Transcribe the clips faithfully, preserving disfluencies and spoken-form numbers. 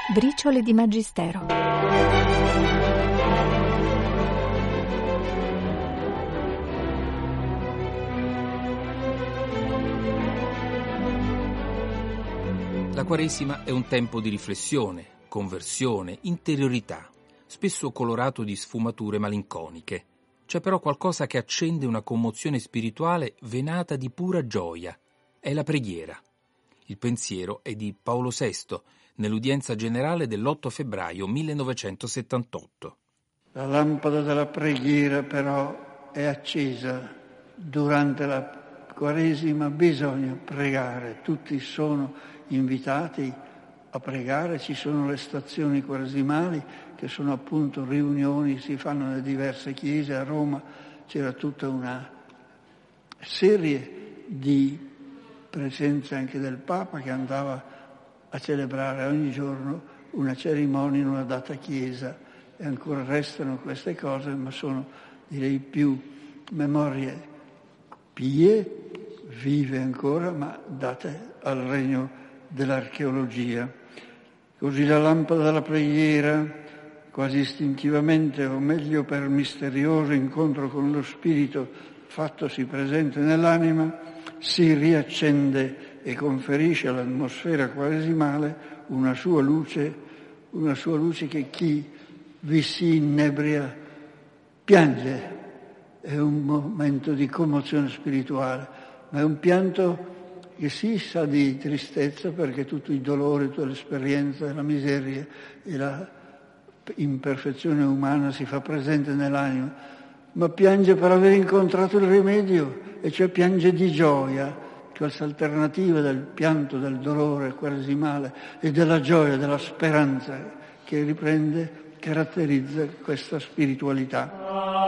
Briciole di Magistero. La Quaresima è un tempo di riflessione, conversione, interiorità, spesso colorato di sfumature malinconiche. C'è però qualcosa che accende una commozione spirituale venata di pura gioia. È la preghiera. Il pensiero è di Paolo sesto, nell'udienza generale dell'otto febbraio millenovecentosettantotto. La lampada della preghiera però è accesa. Durante la Quaresima bisogna pregare. Tutti sono invitati a pregare. Ci sono le stazioni quaresimali che sono appunto riunioni, si fanno nelle diverse chiese. A Roma c'era tutta una serie di presenze anche del Papa che andava a celebrare ogni giorno una cerimonia in una data chiesa, e ancora restano queste cose, ma sono, direi, più memorie pie, vive ancora, ma date al regno dell'archeologia. Così la lampada della preghiera, quasi istintivamente, o meglio per misterioso incontro con lo Spirito fattosi presente nell'anima, si riaccende e conferisce all'atmosfera quaresimale una sua luce, una sua luce che chi vi si innebria piange. È un momento di commozione spirituale, ma è un pianto che si sa di tristezza, perché tutto il dolore, tutta l'esperienza, la miseria e la imperfezione umana si fa presente nell'anima, ma piange per aver incontrato il rimedio, e cioè piange di gioia. Questa alternativa del pianto, del dolore quaresimale e della gioia, della speranza che riprende, caratterizza questa spiritualità.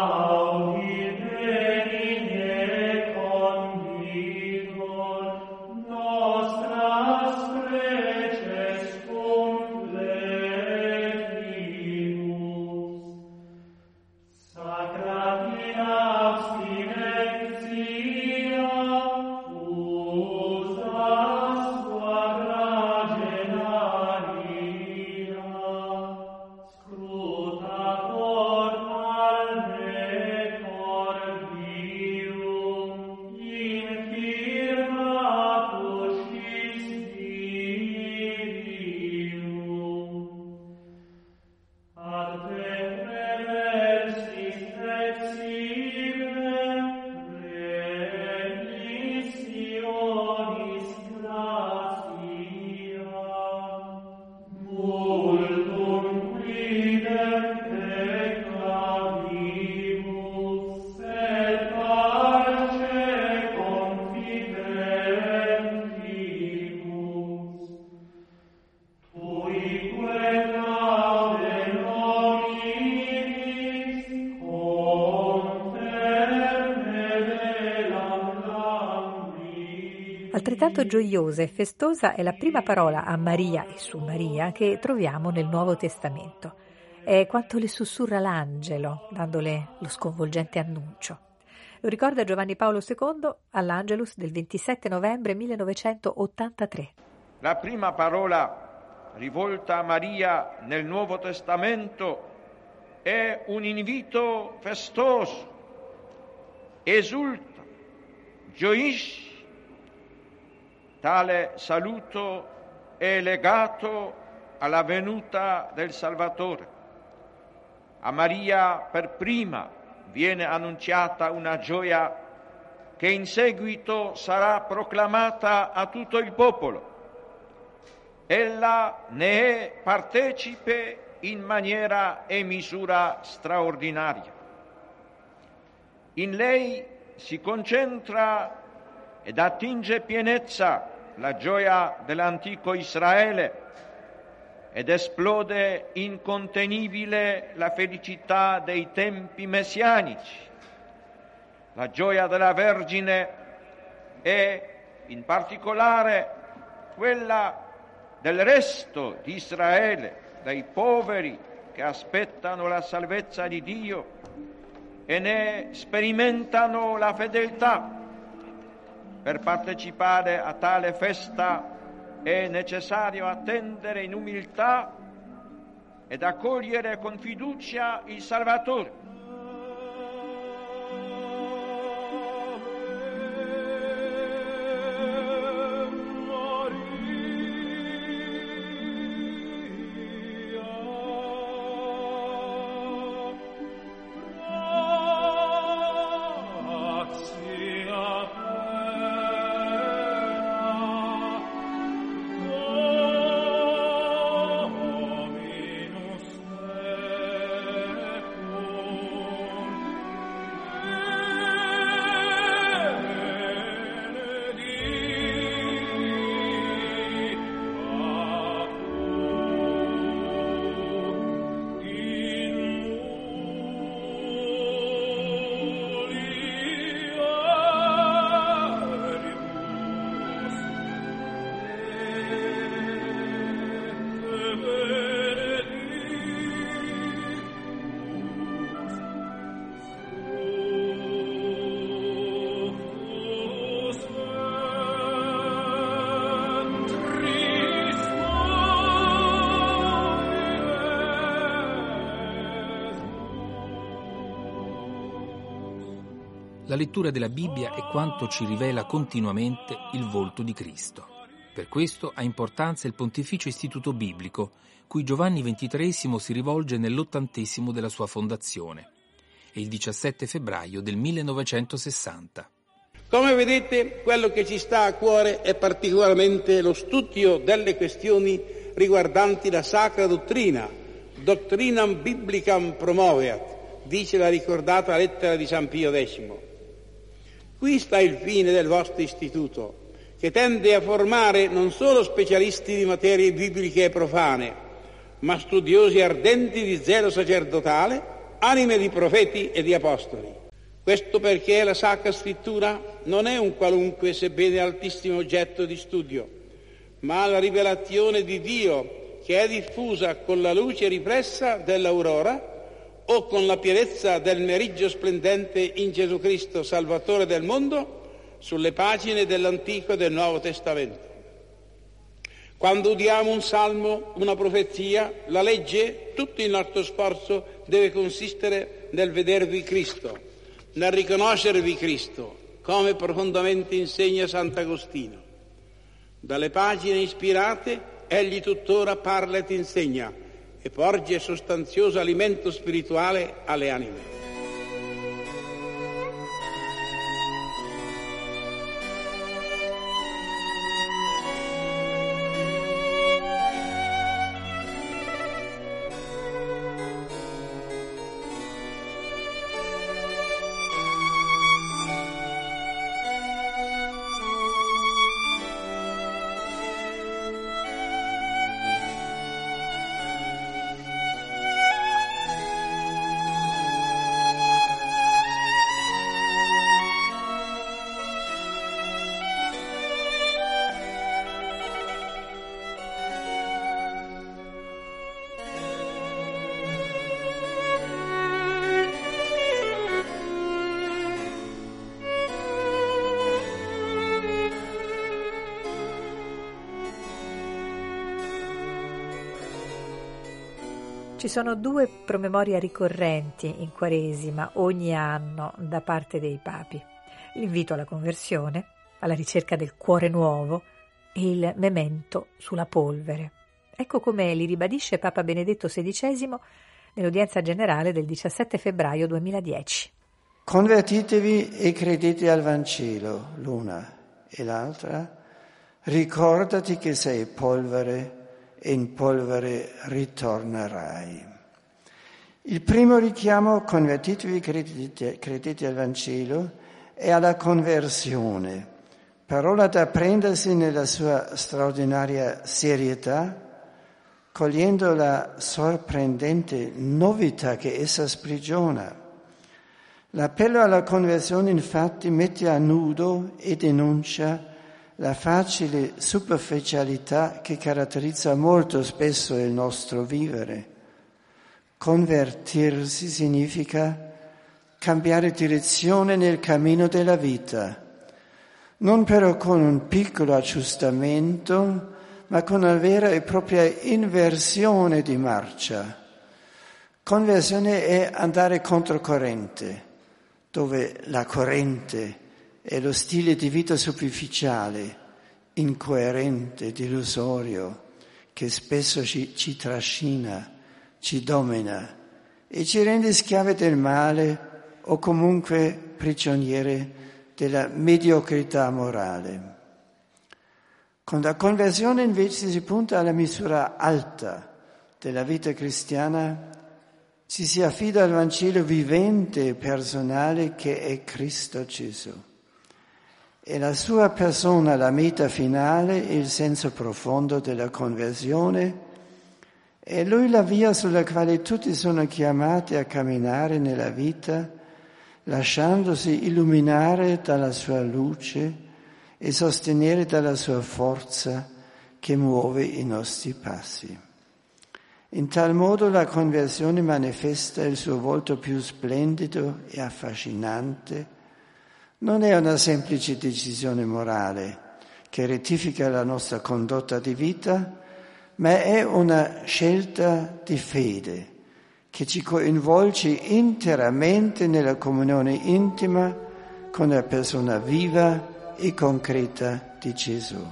Altrettanto gioiosa e festosa è la prima parola a Maria e su Maria che troviamo nel Nuovo Testamento. È quanto le sussurra l'angelo, dandole lo sconvolgente annuncio. Lo ricorda Giovanni Paolo secondo all'Angelus del ventisette novembre millenovecentottantatré. La prima parola rivolta a Maria nel Nuovo Testamento è un invito festoso. Esulta, gioisci. Tale saluto è legato alla venuta del Salvatore. A Maria per prima viene annunciata una gioia che in seguito sarà proclamata a tutto il popolo. Ella ne è partecipe in maniera e misura straordinaria. In lei si concentra ed attinge pienezza la gioia dell'antico Israele ed esplode incontenibile la felicità dei tempi messianici. La gioia della Vergine è in particolare quella del resto di Israele, dei poveri che aspettano la salvezza di Dio e ne sperimentano la fedeltà. Per partecipare a tale festa è necessario attendere in umiltà ed accogliere con fiducia il Salvatore. La lettura della Bibbia è quanto ci rivela continuamente il volto di Cristo. Per questo ha importanza il Pontificio Istituto Biblico, cui Giovanni ventitreesimo si rivolge nell'ottantesimo della sua fondazione. È il diciassette febbraio del millenovecentosessanta. Come vedete, quello che ci sta a cuore è particolarmente lo studio delle questioni riguardanti la sacra dottrina, Doctrinam Biblicam Promoveat, dice la ricordata lettera di San Pio X. Qui sta il fine del vostro istituto, che tende a formare non solo specialisti di materie bibliche e profane, ma studiosi ardenti di zelo sacerdotale, anime di profeti e di apostoli. Questo perché la Sacra Scrittura non è un qualunque, sebbene altissimo oggetto di studio, ma la rivelazione di Dio che è diffusa con la luce riflessa dell'aurora o con la pienezza del meriggio splendente in Gesù Cristo, Salvatore del mondo, sulle pagine dell'Antico e del Nuovo Testamento. Quando udiamo un salmo, una profezia, la legge, tutto il nostro sforzo deve consistere nel vedervi Cristo, nel riconoscervi Cristo, come profondamente insegna Sant'Agostino. Dalle pagine ispirate, egli tuttora parla ed insegna, e porge sostanzioso alimento spirituale alle anime. Ci sono due promemoria ricorrenti in Quaresima ogni anno da parte dei papi: l'invito alla conversione, alla ricerca del cuore nuovo, e il memento sulla polvere. Ecco come li ribadisce Papa Benedetto sedicesimo nell'udienza generale del diciassette febbraio duemiladieci. Convertitevi e credete al Vangelo, l'una, e l'altra, ricordati che sei polvere e in polvere ritornerai. Il primo richiamo, convertitevi, credete, credete al Vangelo, è alla conversione, parola da prendersi nella sua straordinaria serietà, cogliendo la sorprendente novità che essa sprigiona. L'appello alla conversione infatti mette a nudo e denuncia la facile superficialità che caratterizza molto spesso il nostro vivere. Convertirsi significa cambiare direzione nel cammino della vita, non però con un piccolo aggiustamento, ma con una vera e propria inversione di marcia. Conversione è andare controcorrente, dove la corrente è lo stile di vita superficiale, incoerente, delusorio, che spesso ci, ci trascina, ci domina e ci rende schiavi del male o comunque prigionieri della mediocrità morale. Con la conversione invece si punta alla misura alta della vita cristiana, ci si affida al Vangelo vivente e personale che è Cristo Gesù. È la sua persona la meta finale e il senso profondo della conversione. È Lui la via sulla quale tutti sono chiamati a camminare nella vita, lasciandosi illuminare dalla sua luce e sostenere dalla sua forza che muove i nostri passi. In tal modo la conversione manifesta il suo volto più splendido e affascinante. Non è una semplice decisione morale che rettifica la nostra condotta di vita, ma è una scelta di fede che ci coinvolge interamente nella comunione intima con la persona viva e concreta di Gesù.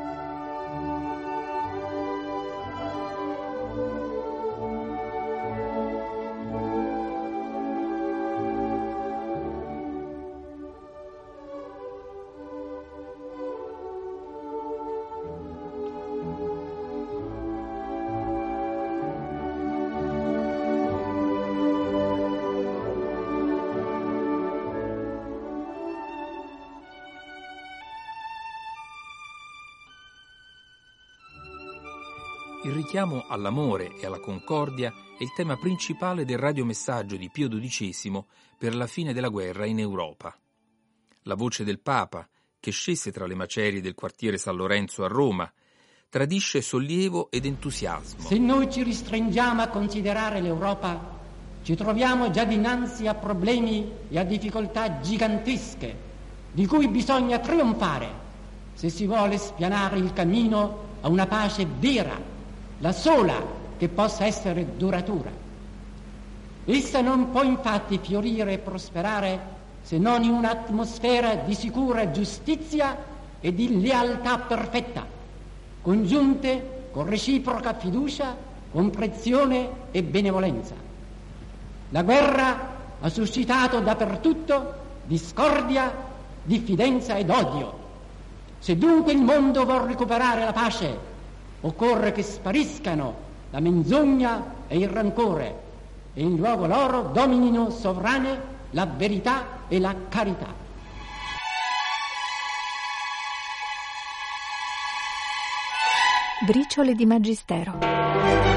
Il richiamo all'amore e alla concordia è il tema principale del radiomessaggio di Pio dodicesimo per la fine della guerra in Europa. La voce del Papa, che scese tra le macerie del quartiere San Lorenzo a Roma, tradisce sollievo ed entusiasmo. Se noi ci ristringiamo a considerare l'Europa, ci troviamo già dinanzi a problemi e a difficoltà gigantesche, di cui bisogna trionfare se si vuole spianare il cammino a una pace vera, la sola che possa essere duratura. Essa non può infatti fiorire e prosperare se non in un'atmosfera di sicura giustizia e di lealtà perfetta, congiunte con reciproca fiducia, comprensione e benevolenza. La guerra ha suscitato dappertutto discordia, diffidenza ed odio. Se dunque il mondo vuol recuperare la pace, occorre che spariscano la menzogna e il rancore e in luogo loro dominino sovrane la verità e la carità. Briciole di Magistero.